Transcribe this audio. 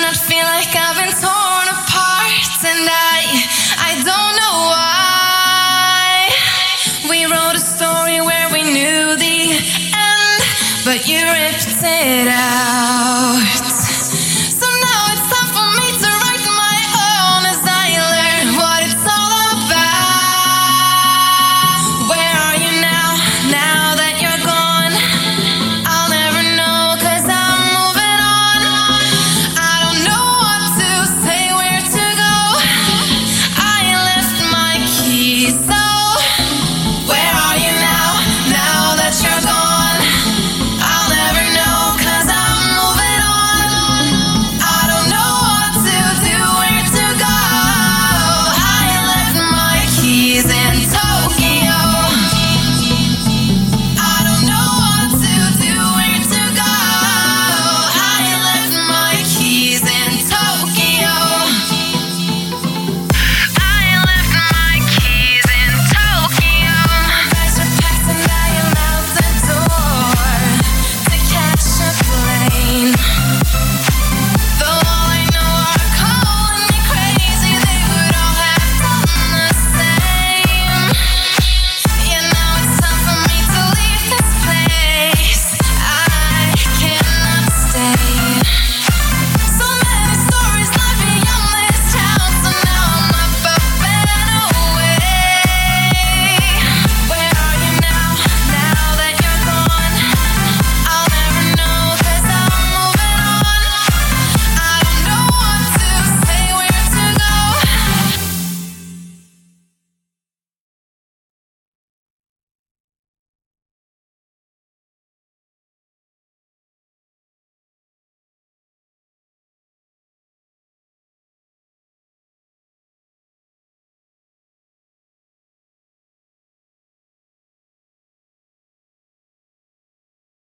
not feel like I've been torn apart, and I don't know why. We wrote a story where we knew the end, but you ripped it out.